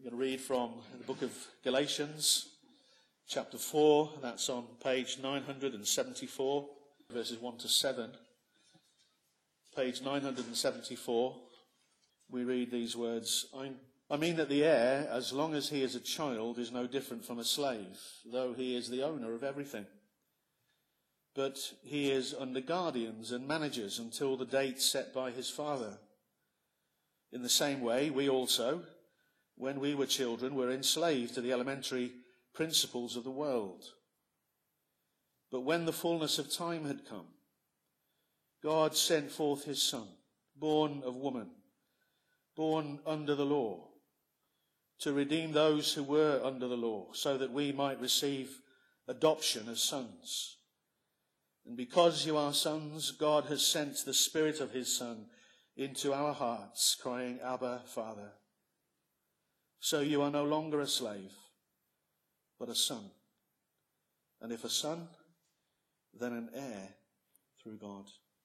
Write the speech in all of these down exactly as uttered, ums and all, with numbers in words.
I'm going to read from the book of Galatians, chapter four. That's on page nine hundred seventy-four, verses one to seven. Page nine hundred seventy-four, we read these words. I mean that the heir, as long as he is a child, is no different from a slave, though he is the owner of everything. But he is under guardians and managers until the date set by his father. In the same way, we also, when we were children, were enslaved to the elementary principles of the world. But when the fullness of time had come, God sent forth his Son, born of woman, born under the law, to redeem those who were under the law, so that we might receive adoption as sons. And because you are sons, God has sent the Spirit of his Son into our hearts, crying, Abba, Father. So you are no longer a slave, but a son. And if a son, then an heir through God.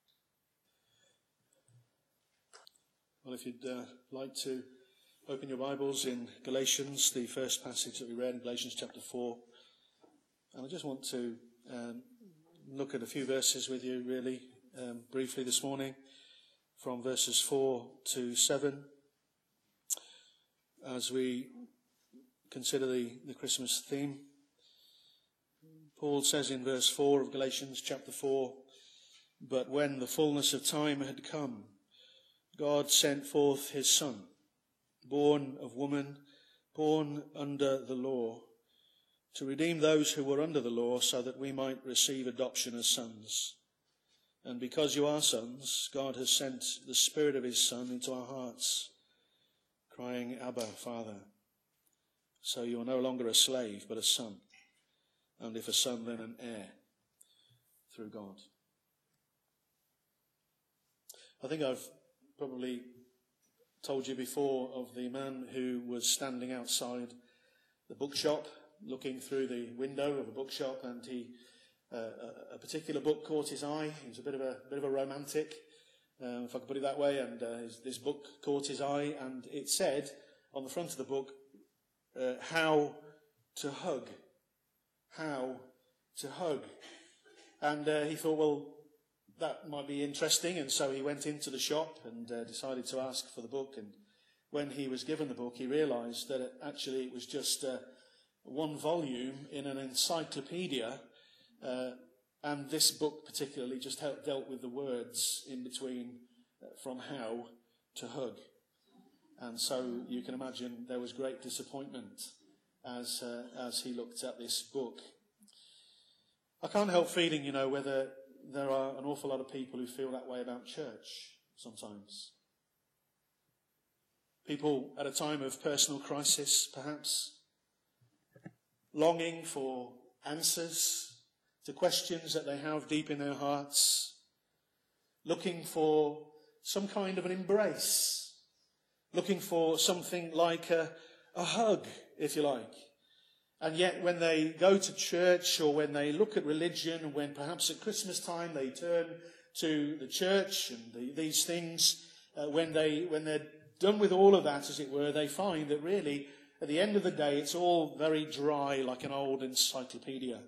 Well, if you'd uh, like to open your Bibles in Galatians, the first passage that we read in Galatians chapter four. And I just want to um, look at a few verses with you really um, briefly this morning, from verses four to seven. As we consider the, the Christmas theme, Paul says in verse four of Galatians chapter four, but when the fullness of time had come, God sent forth his Son, born of woman, born under the law, to redeem those who were under the law, so that we might receive adoption as sons. And because you are sons, God has sent the Spirit of his Son into our hearts, crying, Abba, Father. So you are no longer a slave, but a son. And if a son, then an heir through God. I think I've probably told you before of the man who was standing outside the bookshop, looking through the window of a bookshop, and he uh, a, a particular book caught his eye. He was a bit of a bit of a romantic, um, if I could put it that way, and uh, his, this book caught his eye, and it said on the front of the book, uh, how to hug. How to hug. And uh, he thought, well, that might be interesting, and so he went into the shop and uh, decided to ask for the book. And when he was given the book, he realised that it, actually it was just uh, one volume in an encyclopedia, uh, and this book particularly just helped, dealt with the words in between uh, from how to hug. And so you can imagine there was great disappointment as uh, as he looked at this book. I can't help feeling, you know, whether there are an awful lot of people who feel that way about church sometimes. People at a time of personal crisis, perhaps, longing for answers to questions that they have deep in their hearts, looking for some kind of an embrace, looking for something like a, a hug, if you like. And yet when they go to church, or when they look at religion, when perhaps at Christmas time they turn to the church and the, these things, uh, when, they, when they're done with all of that, as it were, they find that really, at the end of the day, it's all very dry, like an old encyclopedia.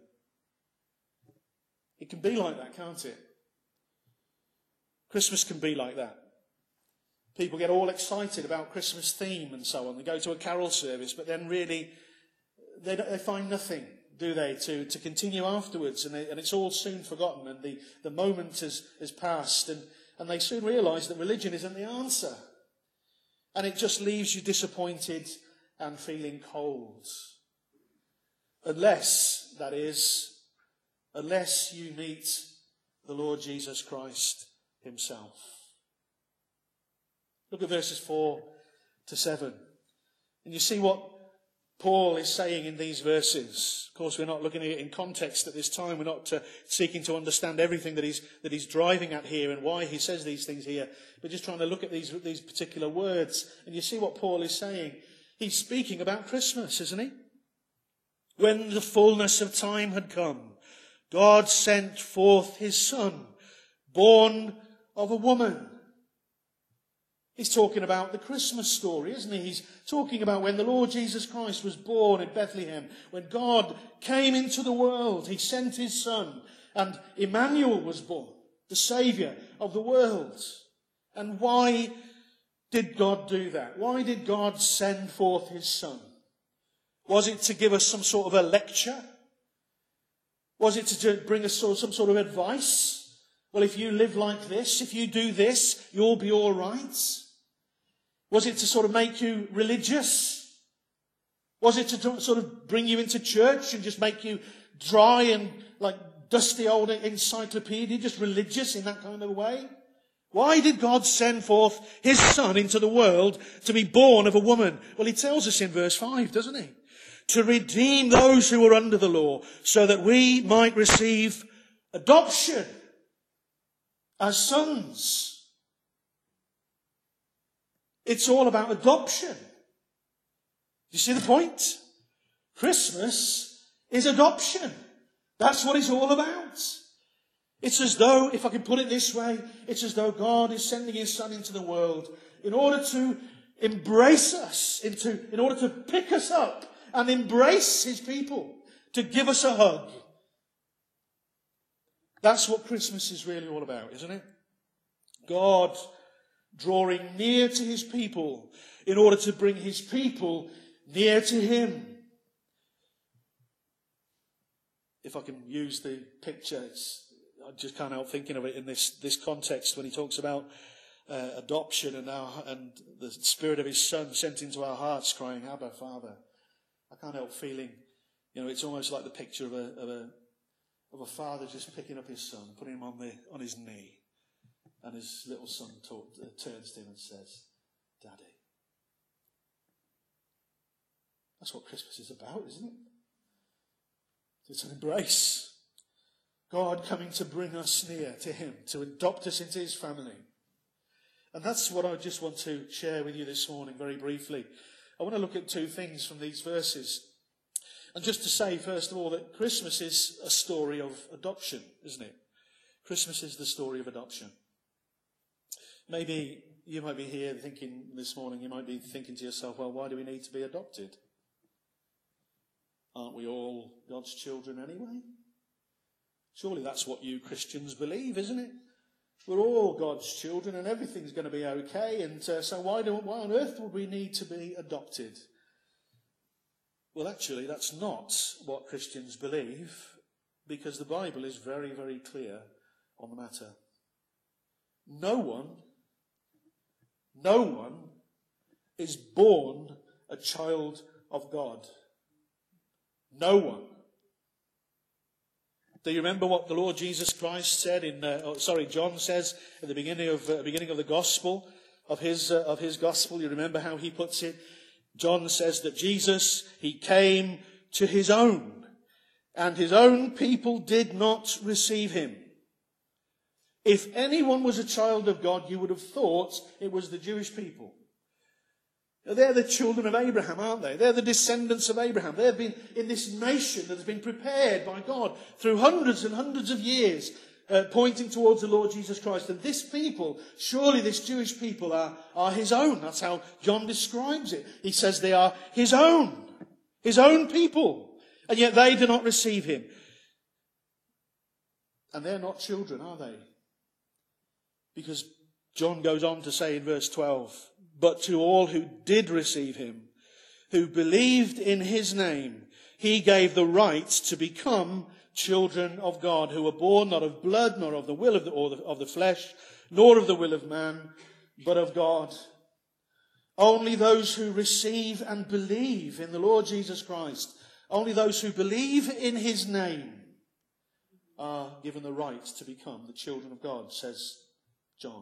It can be like that, can't it? Christmas can be like that. People get all excited about Christmas theme and so on. They go to a carol service, but then really they, they find nothing, do they, to, to continue afterwards. And, they, and it's all soon forgotten, and the, the moment has, has passed. And, and they soon realise that religion isn't the answer. And it just leaves you disappointed and feeling cold. Unless, that is, unless you meet the Lord Jesus Christ himself. Look at verses four to seven. And you see what Paul is saying in these verses. Of course, we're not looking at it in context at this time. We're not uh, seeking to understand everything that he's, that he's driving at here and why he says these things here. We're just trying to look at these, these particular words. And you see what Paul is saying. He's speaking about Christmas, isn't he? When the fullness of time had come, God sent forth his Son, born of a woman. He's talking about the Christmas story, isn't he? He's talking about when the Lord Jesus Christ was born in Bethlehem, when God came into the world. He sent his son, and Emmanuel was born, the Saviour of the world. And why did God do that? Why did God send forth his son? Was it to give us some sort of a lecture? Was it to bring us some sort of advice? Well, if you live like this, if you do this, you'll be all right. Was it to sort of make you religious? Was it to sort of bring you into church and just make you dry and like dusty old encyclopedia, just religious in that kind of way? Why did God send forth his son into the world to be born of a woman? Well, he tells us in verse five, doesn't he? To redeem those who are under the law, so that we might receive adoption as sons. It's all about adoption. You see the point? Christmas is adoption. That's what it's all about. It's as though, if I can put it this way, it's as though God is sending his son into the world in order to embrace us, into, in order to pick us up and embrace his people, to give us a hug. That's what Christmas is really all about, isn't it? God drawing near to his people in order to bring his people near to him. If I can use the picture, it's, I just can't help thinking of it in this, this context when he talks about uh, adoption and, our, and the Spirit of his Son sent into our hearts crying, Abba, Father. I can't help feeling, you know, it's almost like the picture of a, of a, of a father just picking up his son, putting him on, the, on his knee. And his little son talk, uh, turns to him and says, Daddy. That's what Christmas is about, isn't it? It's an embrace. God coming to bring us near to him, to adopt us into his family. And that's what I just want to share with you this morning very briefly. I want to look at two things from these verses. And just to say, first of all, that Christmas is a story of adoption, isn't it? Christmas is the story of adoption. Maybe you might be here thinking this morning, you might be thinking to yourself, well, why do we need to be adopted? Aren't we all God's children anyway? Surely that's what you Christians believe, isn't it? We're all God's children and everything's going to be okay. And uh, so why, do, why on earth would we need to be adopted? Well, actually, that's not what Christians believe, because the Bible is very, very clear on the matter. No one, no one is born a child of God. No one. Do you remember what the Lord Jesus Christ said in, uh, oh, sorry, John says at the beginning of uh, beginning of the gospel, of his uh, of his gospel? You remember how he puts it? John says that Jesus, he came to his own, and his own people did not receive him. If anyone was a child of God, you would have thought it was the Jewish people. They're the children of Abraham, aren't they? They're the descendants of Abraham. They've been in this nation that has been prepared by God through hundreds and hundreds of years, uh, pointing towards the Lord Jesus Christ. And this people, surely this Jewish people, are, are his own. That's how John describes it. He says they are his own, his own people. And yet they do not receive him. And they're not children, are they? Because John goes on to say in verse twelve, but to all who did receive him, who believed in his name, he gave the right to become children of God, who were born not of blood, nor of the will of the, or the, of the flesh, nor of the will of man, but of God. Only those who receive and believe in the Lord Jesus Christ, only those who believe in his name are given the right to become the children of God, says John.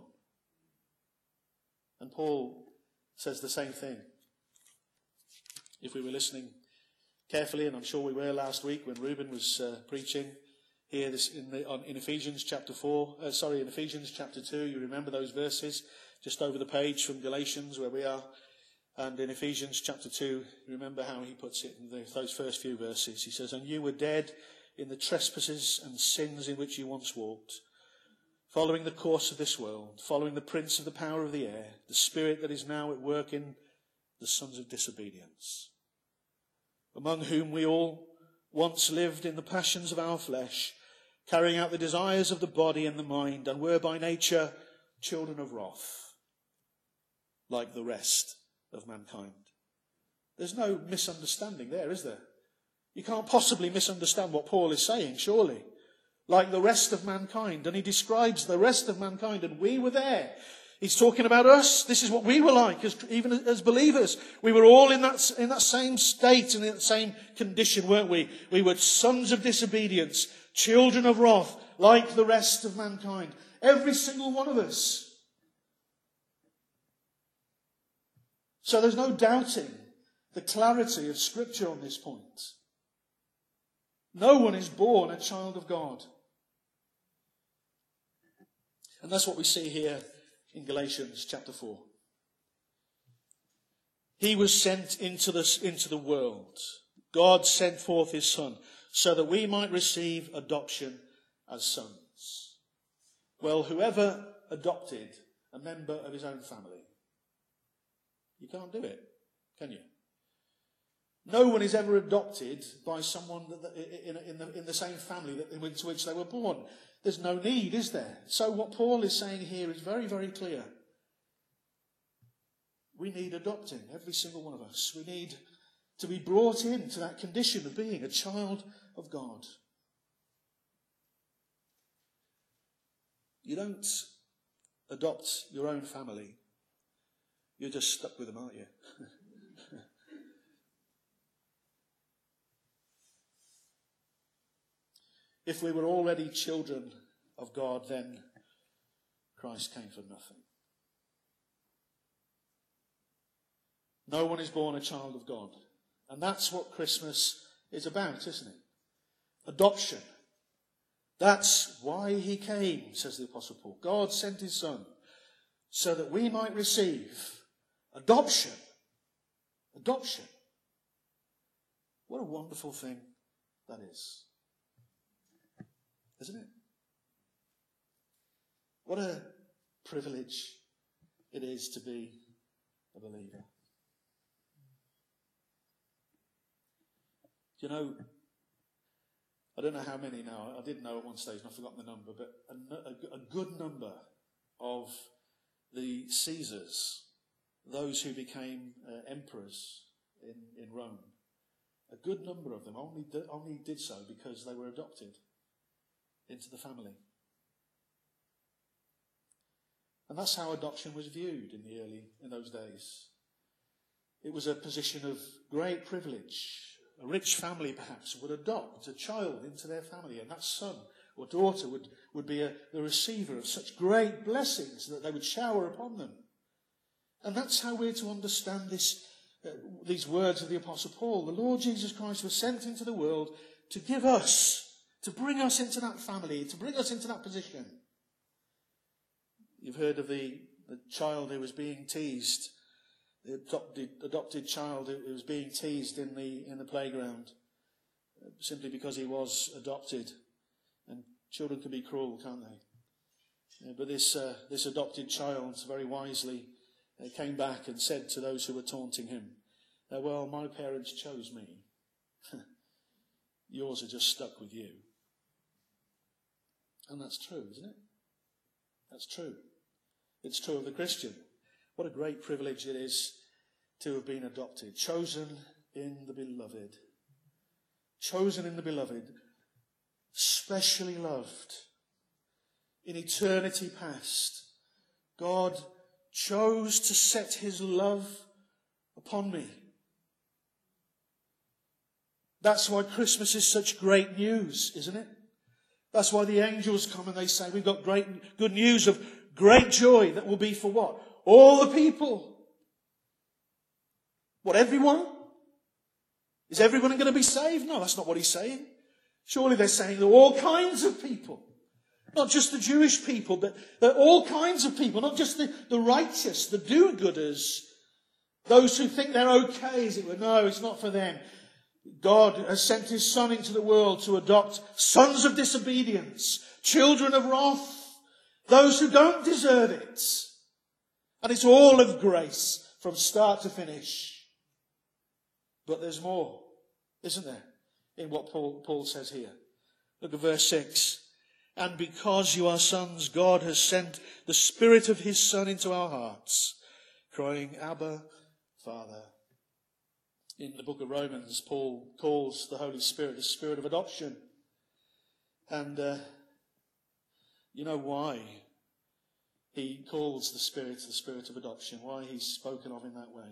And Paul says the same thing. If we were listening carefully, and I'm sure we were last week when Reuben was uh, preaching here this in, the, on, in Ephesians chapter four, uh, sorry, in Ephesians chapter two, you remember those verses just over the page from Galatians where we are. And in Ephesians chapter two, remember how he puts it in the, those first few verses. He says, and you were dead in the trespasses and sins in which you once walked, following the course of this world, following the prince of the power of the air, the spirit that is now at work in the sons of disobedience, among whom we all once lived in the passions of our flesh, carrying out the desires of the body and the mind, and were by nature children of wrath, like the rest of mankind. There's no misunderstanding there, is there? You can't possibly misunderstand what Paul is saying, surely. Like the rest of mankind. And he describes the rest of mankind, and we were there. He's talking about us. This is what we were like, as, even as believers. We were all in that, in that same state and in that same condition, weren't we? We were sons of disobedience, children of wrath, like the rest of mankind. Every single one of us. So there's no doubting the clarity of Scripture on this point. No one is born a child of God. And that's what we see here in Galatians chapter four. He was sent into the, into the world. God sent forth his Son so that we might receive adoption as sons. Well, whoever adopted a member of his own family? You can't do it, can you? No one is ever adopted by someone in, in, the, in the same family into which they were born. There's no need, is there? So what Paul is saying here is very, very clear. We need adopting, every single one of us. We need to be brought into that condition of being a child of God. You don't adopt your own family. You're just stuck with them, aren't you? If we were already children of God, then Christ came for nothing. No one is born a child of God. And that's what Christmas is about, isn't it? Adoption. That's why he came, says the Apostle Paul. God sent his Son so that we might receive adoption. Adoption. What a wonderful thing that is. Isn't it? What a privilege it is to be a believer. Do you know, I don't know how many now, I did know at one stage and I've forgotten the number, but a, a, a good number of the Caesars, those who became uh, emperors in, in Rome, a good number of them only, only did so because they were adopted into the family. And that's how adoption was viewed in the early, in those days. It was a position of great privilege. A rich family perhaps would adopt a child into their family, and that son or daughter would, would be a, the receiver of such great blessings that they would shower upon them. And that's how we're to understand this, uh, these words of the Apostle Paul. The Lord Jesus Christ was sent into the world to give us, to bring us into that family, to bring us into that position. You've heard of the, the child who was being teased, the adopted, adopted child who was being teased in the in the playground, uh, simply because he was adopted. And children can be cruel, can't they? Uh, but this uh, this adopted child very wisely uh, came back and said to those who were taunting him, uh, well, my parents chose me. Yours are just stuck with you. And that's true, isn't it? That's true. It's true of the Christian. What a great privilege it is to have been adopted, chosen in the beloved. Chosen in the beloved, specially loved. In eternity past, God chose to set his love upon me. That's why Christmas is such great news, isn't it? That's why the angels come and they say, we've got great good news of great joy that will be for what? All the people. What, everyone? Is everyone going to be saved? No, that's not what he's saying. Surely they're saying that all kinds of people. Not just the Jewish people, but, but all kinds of people. Not just the, the righteous, the do-gooders. Those who think they're okay, as it were. No, it's not for them. God has sent his Son into the world to adopt sons of disobedience, children of wrath. Those who don't deserve it. And it's all of grace from start to finish. But there's more, isn't there, in what Paul, Paul says here. Look at verse six. And because you are sons, God has sent the Spirit of his Son into our hearts, crying, Abba, Father. In the book of Romans, Paul calls the Holy Spirit the Spirit of adoption. And uh, you know why he calls the Spirit the Spirit of adoption, why he's spoken of in that way.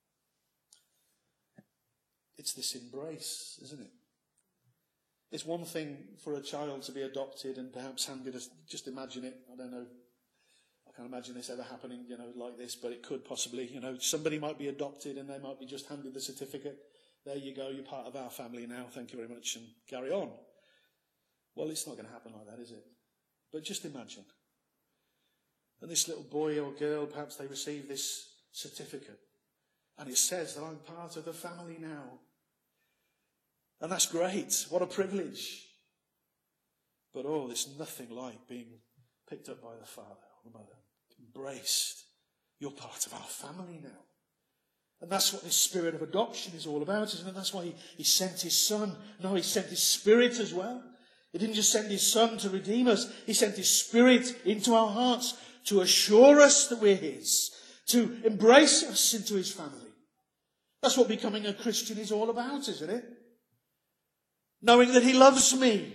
It's this embrace, isn't it? It's one thing for a child to be adopted and perhaps handed, a, just imagine it, I don't know, I can't imagine this ever happening, you know, like this, but it could possibly, you know, somebody might be adopted and they might be just handed the certificate. There you go, you're part of our family now, thank you very much, and carry on. Well, it's not going to happen like that, is it? But just imagine. And this little boy or girl, perhaps they receive this certificate. And it says that I'm part of the family now. And that's great. What a privilege. But oh, there's nothing like being picked up by the father or the mother. Embraced. You're part of our family now. And that's what this spirit of adoption is all about, isn't it? That's why he, he sent his Son. No, he sent his Spirit as well. He didn't just send his Son to redeem us. He sent his Spirit into our hearts to assure us that we're his. To embrace us into his family. That's what becoming a Christian is all about, isn't it? Knowing that he loves me.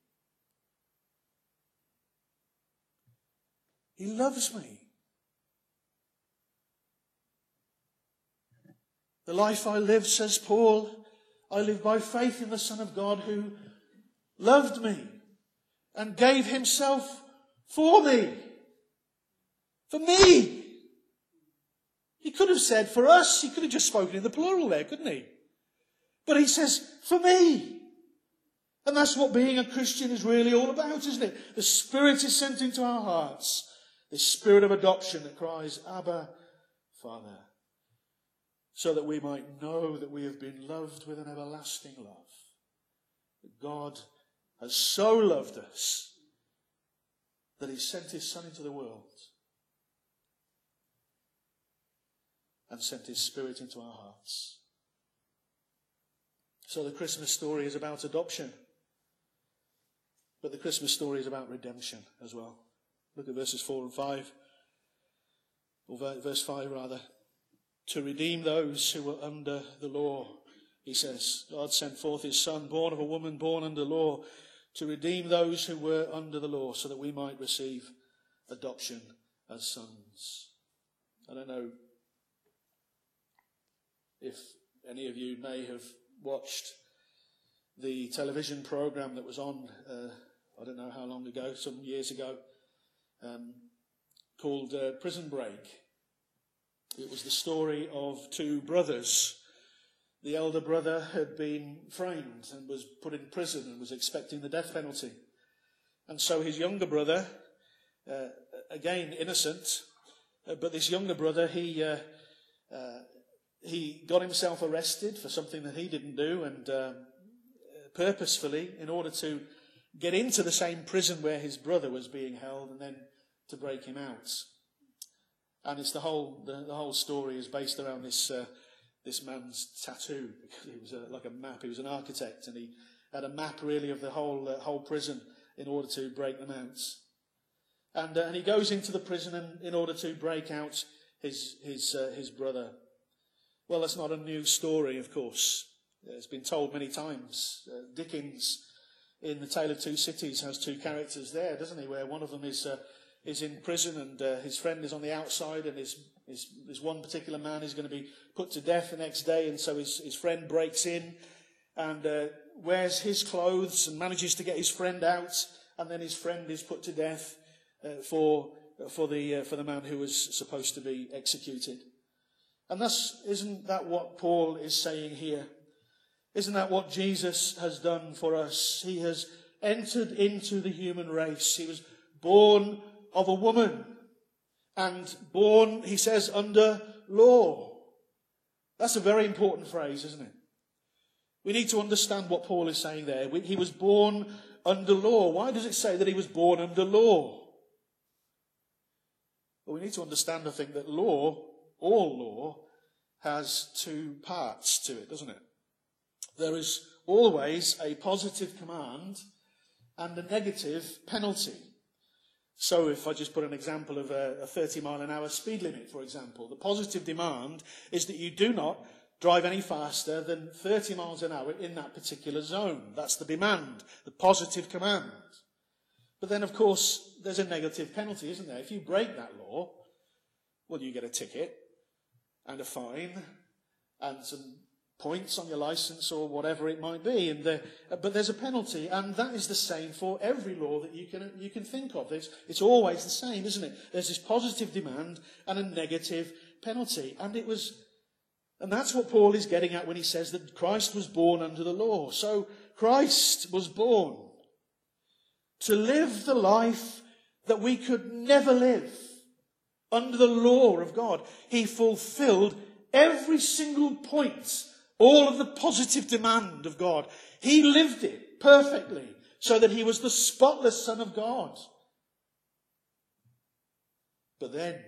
He loves me. The life I live, says Paul, I live by faith in the Son of God who loved me and gave himself for me. For me. He could have said for us. He could have just spoken in the plural there, couldn't he? But he says, for me. And that's what being a Christian is really all about, isn't it? The Spirit is sent into our hearts. This spirit of adoption that cries, Abba, Father. So that we might know that we have been loved with an everlasting love. That God has so loved us that he sent his Son into the world and sent his Spirit into our hearts. So the Christmas story is about adoption. But the Christmas story is about redemption as well. Look at verses four and five. Or verse five rather. To redeem those who were under the law, he says. God sent forth his Son, born of a woman, born under law, to redeem those who were under the law, so that we might receive adoption as sons. I don't know if any of you may have watched the television program that was on, uh, I don't know how long ago, some years ago, um, called uh, Prison Break. It was the story of two brothers. The elder brother had been framed and was put in prison and was expecting the death penalty. And so his younger brother, uh, again innocent, uh, but this younger brother, he uh, uh, he got himself arrested for something that he didn't do, and uh, purposefully, in order to get into the same prison where his brother was being held, and then to break him out. And it's the whole the, the whole story is based around this uh, this man's tattoo, because he was a, like a map. He was an architect, and he had a map really of the whole uh, whole prison in order to break them out. And uh, and he goes into the prison in, in order to break out his his uh, his brother. Well, that's not a new story, of course. It's been told many times. Uh, Dickens, in The Tale of Two Cities, has two characters there, doesn't he? Where one of them is uh, is in prison, and uh, his friend is on the outside, and his, his his one particular man is going to be put to death the next day, and so his his friend breaks in and uh, wears his clothes and manages to get his friend out, and then his friend is put to death uh, for for the uh, for the man who was supposed to be executed. And that's isn't that what Paul is saying here? Isn't that what Jesus has done for us? He has entered into the human race. He was born of a woman and born, he says, under law. That's a very important phrase, isn't it? We need to understand what Paul is saying there. He was born under law. Why does it say that he was born under law? But we need to understand, I think, that law, all law, has two parts to it, doesn't it? There is always a positive command and a negative penalty. So if I just put an example of a, a thirty mile an hour speed limit, for example, the positive demand is that you do not drive any faster than thirty miles an hour in that particular zone. That's the demand, the positive command. But then, of course, there's a negative penalty, isn't there? If you break that law, well, you get a ticket and a fine and some points on your license or whatever it might be. And there, but there's a penalty, and that is the same for every law that you can you can think of. It's, it's always the same, isn't it? There's this positive demand and a negative penalty. And it was, and that's what Paul is getting at when he says that Christ was born under the law. So Christ was born to live the life that we could never live under the law of God. He fulfilled every single point, all of the positive demand of God. He lived it perfectly so that he was the spotless Son of God. But then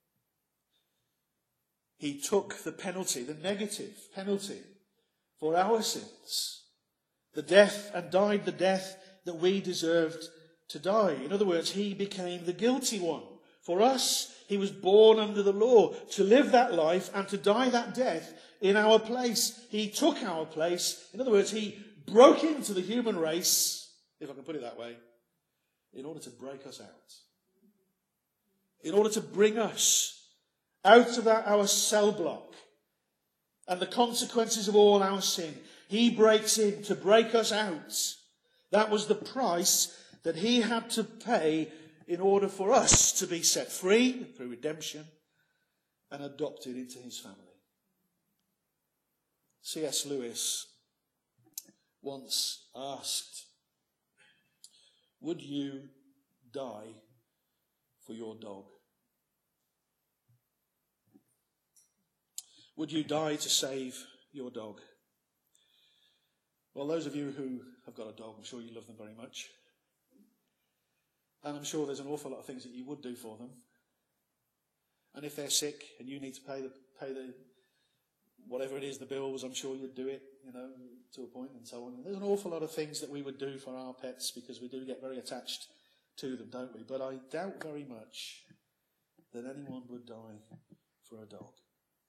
he took the penalty, the negative penalty for our sins, the death, and died the death that we deserved to die. In other words, he became the guilty one. For us, he was born under the law to live that life and to die that death in our place. He took our place. In other words, he broke into the human race, if I can put it that way, in order to break us out. In order to bring us out of that, our cell block and the consequences of all our sin. He breaks in to break us out. That was the price that he had to pay in order for us to be set free through redemption and adopted into his family. C S Lewis once asked, would you die for your dog? Would you die to save your dog? Well, those of you who have got a dog, I'm sure you love them very much. And I'm sure there's an awful lot of things that you would do for them. And if they're sick and you need to pay the, pay the whatever it is, the bills, I'm sure you'd do it, you know, to a point and so on. And there's an awful lot of things that we would do for our pets because we do get very attached to them, don't we? But I doubt very much that anyone would die for a dog.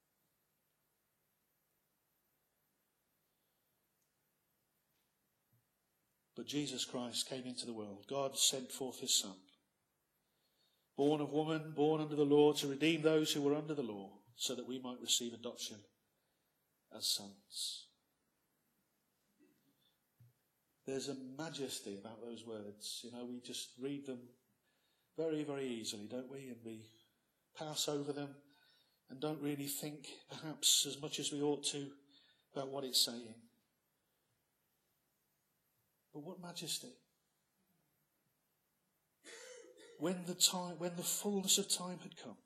But Jesus Christ came into the world. God sent forth his Son, born of woman, born under the law, to redeem those who were under the law, so that we might receive adoption as sons. There's a majesty about those words. You know, we just read them very, very easily, don't we? And we pass over them and don't really think, perhaps, as much as we ought to about what it's saying. But what majesty. When the time, when the fullness of time had come,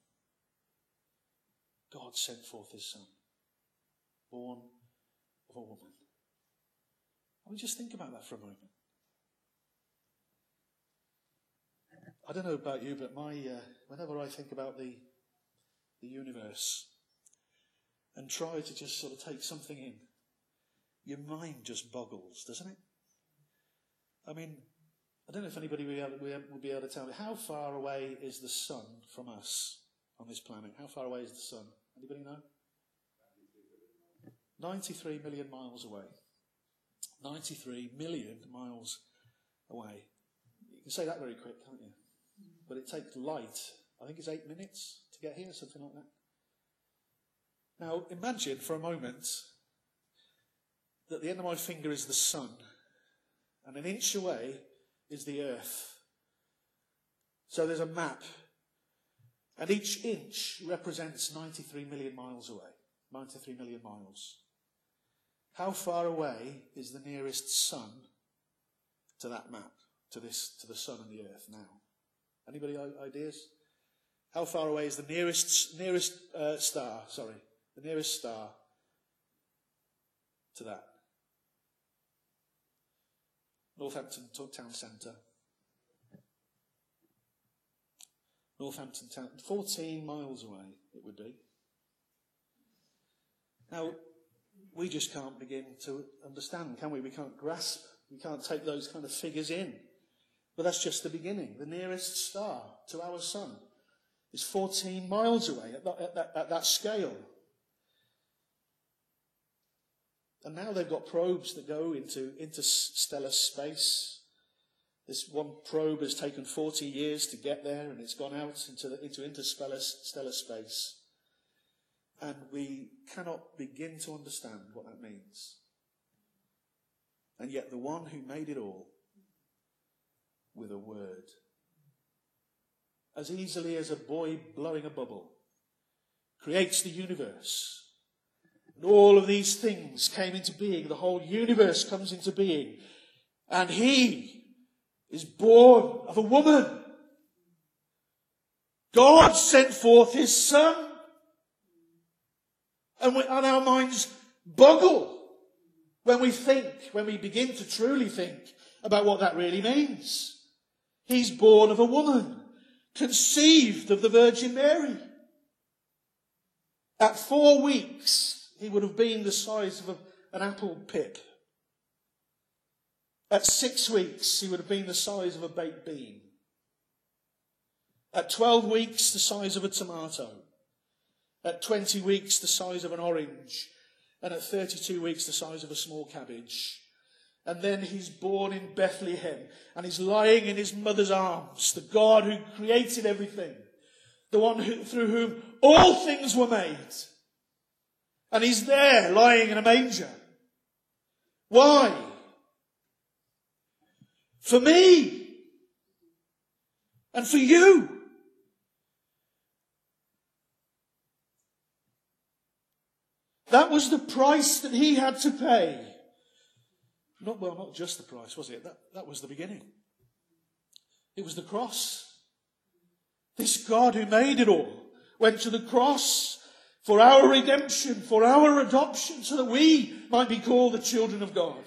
God sent forth his Son, born of a woman. I mean, just think about that for a moment. I don't know about you, but my uh, whenever I think about the the universe and try to just sort of take something in, your mind just boggles, doesn't it? I mean, I don't know if anybody will be, able, will be able to tell me, how far away is the sun from us on this planet? How far away is the sun? Anybody know? ninety-three million miles away. ninety-three million miles away. You can say that very quick, can't you? But it takes light, I think it's eight minutes to get here, something like that. Now, imagine for a moment that the end of my finger is the sun, and an inch away is the earth. So there's a map, and each inch represents ninety-three million miles away. ninety-three million miles. How far away is the nearest sun to that map, to this, to the sun and the earth now? Anybody ideas? How far away is the nearest nearest uh, star? Sorry, the nearest star to that? Northampton Town Centre. Northampton Town. fourteen miles away it would be. Now, we just can't begin to understand, can we? We can't grasp, we can't take those kind of figures in. But that's just the beginning. The nearest star to our sun is fourteen miles away at that, at that, at that scale. And now they've got probes that go into interstellar space. This one probe has taken forty years to get there, and it's gone out into, the, into interstellar stellar space. And we cannot begin to understand what that means. And yet the one who made it all, with a word, as easily as a boy blowing a bubble, creates the universe. And all of these things came into being. The whole universe comes into being. And he is born of a woman. God sent forth his son. And, we, and our minds boggle when we think, when we begin to truly think about what that really means. He's born of a woman, conceived of the Virgin Mary. At four weeks, he would have been the size of a, an apple pip. At six weeks, he would have been the size of a baked bean. At twelve weeks, the size of a tomato. At twenty weeks, the size of an orange. And at thirty-two weeks, the size of a small cabbage. And then he's born in Bethlehem. And he's lying in his mother's arms. The God who created everything. The one who, through whom all things were made. And he's there, lying in a manger. Why? For me. And for you. That was the price that he had to pay. Not, well, not just the price, was it? That, that was the beginning. It was the cross. This God who made it all went to the cross for our redemption, for our adoption, so that we might be called the children of God.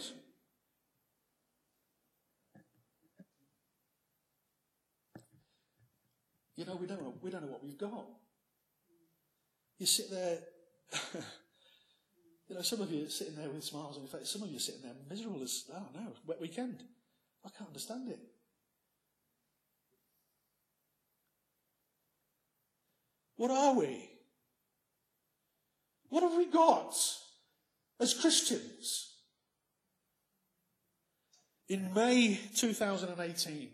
You know, we don't know, we don't know what we've got. You sit there... You know, some of you are sitting there with smiles on your face. Some of you are sitting there miserable as, oh no, wet weekend. I can't understand it. What are we? What have we got as Christians? In May two thousand eighteen,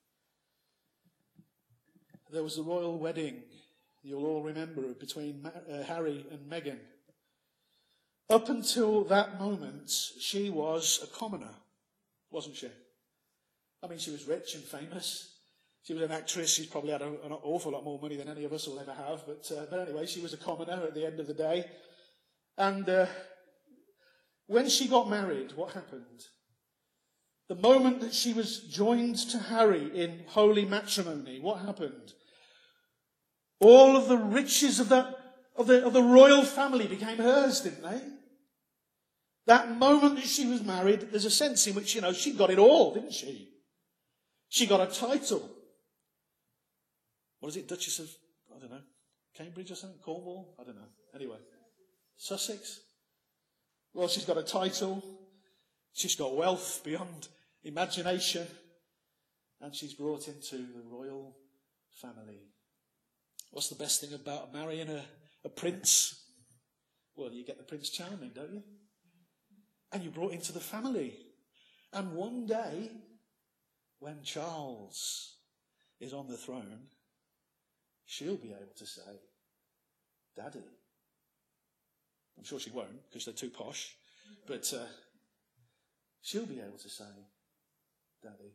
there was the royal wedding, you'll all remember, between uh, Harry and Meghan. Up until that moment, she was a commoner, wasn't she? I mean, she was rich and famous. She was an actress. She's probably had a, an awful lot more money than any of us will ever have. But, uh, but anyway, she was a commoner at the end of the day. And uh, when she got married, what happened? The moment that she was joined to Harry in holy matrimony, what happened? All of the riches of, that, of, the, of the royal family became hers, didn't they? That moment that she was married, there's a sense in which, you know, she got it all, didn't she? She got a title. What is it, Duchess of, I don't know, Cambridge or something? Cornwall? I don't know. Anyway, Sussex? Well, she's got a title. She's got wealth beyond imagination. And she's brought into the royal family. What's the best thing about marrying a, a prince? Well, you get the Prince Charming, don't you? And you're brought into the family. And one day, when Charles is on the throne, she'll be able to say, Daddy. I'm sure she won't, because they're too posh. But uh, she'll be able to say, Daddy.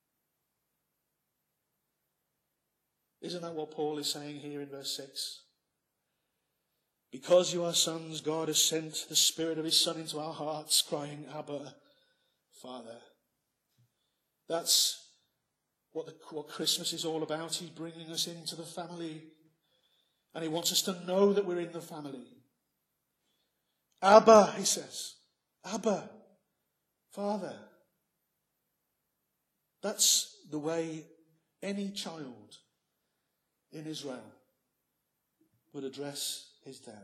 Isn't that what Paul is saying here in verse six? Because you are sons, God has sent the Spirit of his Son into our hearts, crying, Abba, Father. That's what, the, what Christmas is all about. He's bringing us into the family. And he wants us to know that we're in the family. Abba, he says. Abba, Father. That's the way any child in Israel would address his dad.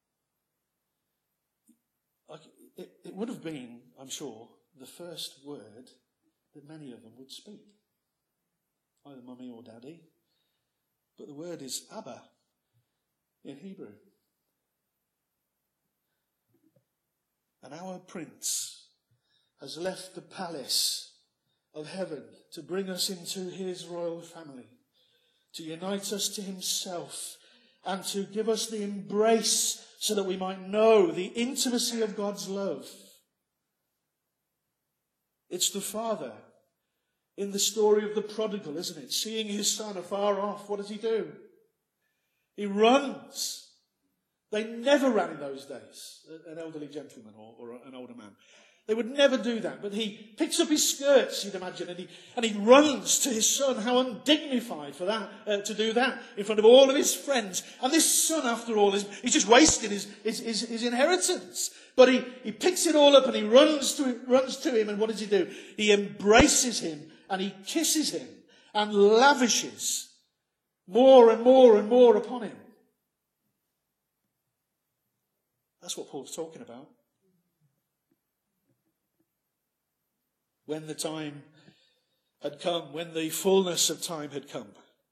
Like, it, it would have been, I'm sure, the first word that many of them would speak. Either mummy or daddy. But the word is Abba in Hebrew. And our Prince has left the palace of heaven to bring us into his royal family, to unite us to himself, and to give us the embrace so that we might know the intimacy of God's love. It's the Father in the story of the prodigal, isn't it? Seeing his son afar off, what does he do? He runs. They never ran in those days, an elderly gentleman or, or an older man. They would never do that. But he picks up his skirts, you'd imagine, and he, and he runs to his son. How undignified for that, uh, to do that in front of all of his friends. And this son, after all, is he's just wasting his, his, his, his inheritance. But he, he picks it all up and he runs to, runs to him. And what does he do? He embraces him and he kisses him and lavishes more and more and more upon him. That's what Paul's talking about. When the time had come, when the fullness of time had come.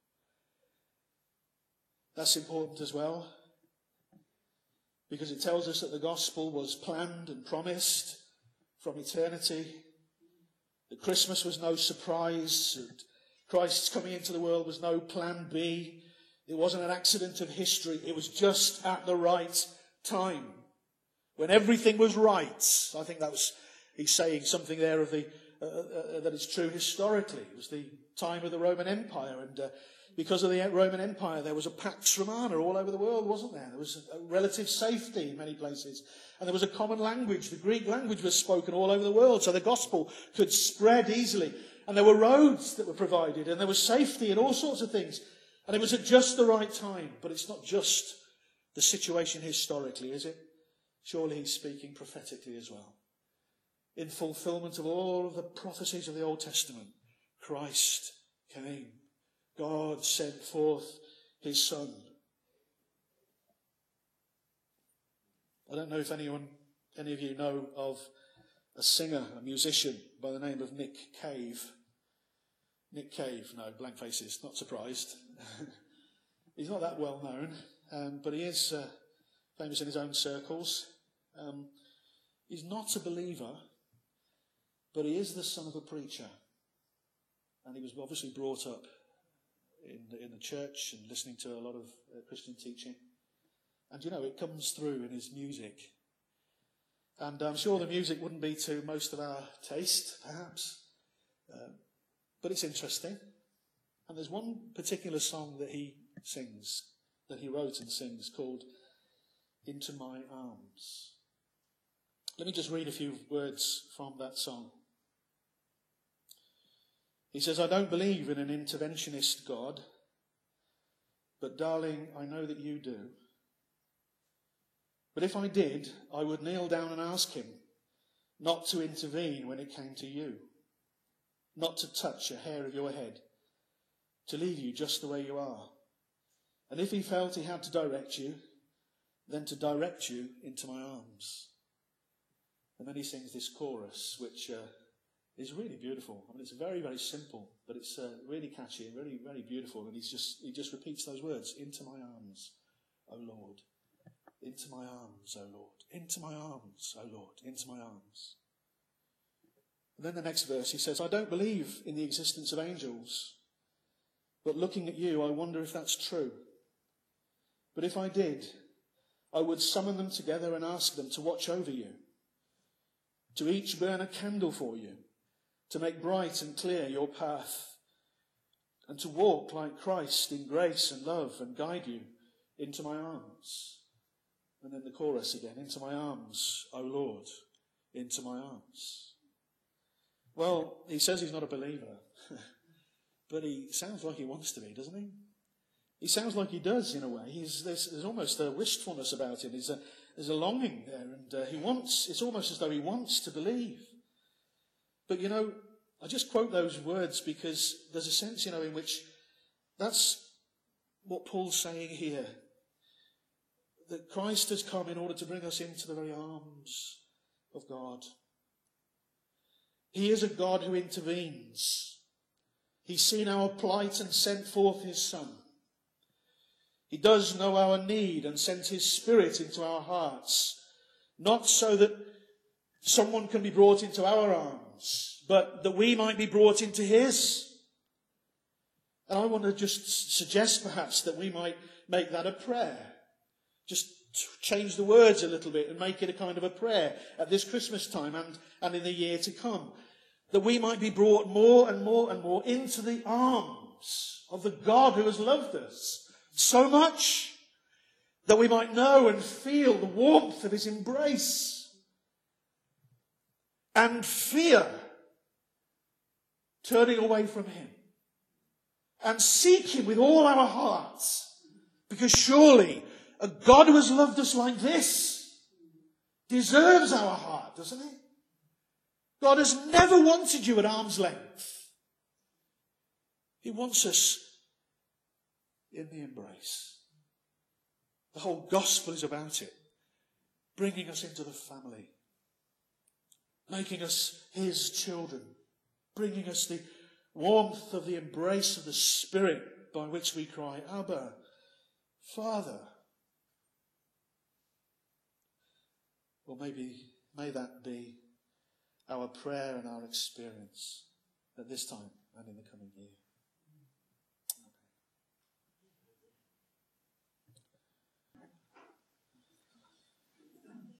That's important as well, because it tells us that the gospel was planned and promised from eternity. That Christmas was no surprise. That Christ's coming into the world was no plan B. It wasn't an accident of history. It was just at the right time, when everything was right. I think that was, he's saying something there of the Uh, uh, that is true historically. It was the time of the Roman Empire, and uh, because of the Roman Empire there was a Pax Romana all over the world, wasn't there? There was a, a relative safety in many places, and there was a common language. The Greek language was spoken all over the world, so the gospel could spread easily, and there were roads that were provided, and there was safety and all sorts of things, and it was at just the right time. But it's not just the situation historically, is it? Surely he's speaking prophetically as well. In fulfillment of all of the prophecies of the Old Testament, Christ came. God sent forth his Son. I don't know if anyone, any of you know of a singer, a musician by the name of Nick Cave. Nick Cave, no, blank faces, not surprised. He's not that well known, um, but he is uh, famous in his own circles. Um, he's not a believer, but he is the son of a preacher. And he was obviously brought up in the, in the church and listening to a lot of uh, Christian teaching. And, you know, it comes through in his music. And I'm sure the music wouldn't be to most of our taste, perhaps. Uh, but it's interesting. And there's one particular song that he sings, that he wrote and sings, called Into My Arms. Let me just read a few words from that song. He says, I don't believe in an interventionist God, but darling, I know that you do. But if I did, I would kneel down and ask him not to intervene when it came to you, not to touch a hair of your head, to leave you just the way you are. And if he felt he had to direct you, then to direct you into my arms. And then he sings this chorus, which uh, is really beautiful. I mean, it's very, very simple, but it's uh, really catchy and really, very beautiful. And he's just he just repeats those words, into my arms, O Lord. Into my arms, O Lord. Into my arms, O Lord. Into my arms. And then the next verse, he says, I don't believe in the existence of angels, but looking at you, I wonder if that's true. But if I did, I would summon them together and ask them to watch over you, to each burn a candle for you, to make bright and clear your path, and to walk like Christ in grace and love and guide you into my arms. And then the chorus again, into my arms, O Lord, into my arms. Well, he says he's not a believer, but he sounds like he wants to be, doesn't he? He sounds like he does in a way. He's, there's, there's almost a wistfulness about him. There's a, there's a longing there, and uh, he wants, it's almost as though he wants to believe. But, you know, I just quote those words because there's a sense, you know, in which that's what Paul's saying here, that Christ has come in order to bring us into the very arms of God. He is a God who intervenes. He's seen our plight and sent forth his Son. He does know our need and sent his Spirit into our hearts, not so that someone can be brought into our arms, but that we might be brought into his. And I want to just suggest perhaps that we might make that a prayer. Just change the words a little bit and make it a kind of a prayer at this Christmas time and, and in the year to come. That we might be brought more and more and more into the arms of the God who has loved us so much that we might know and feel the warmth of his embrace and fear turning away from him and seek him with all our hearts, because surely a God who has loved us like this deserves our heart, doesn't he? God has never wanted you at arm's length. He wants us in the embrace. The whole gospel is about it. Bringing us into the family. Making us his children. Bringing us the warmth of the embrace of the Spirit by which we cry, Abba, Father. Or maybe, may that be our prayer and our experience at this time and in the coming year.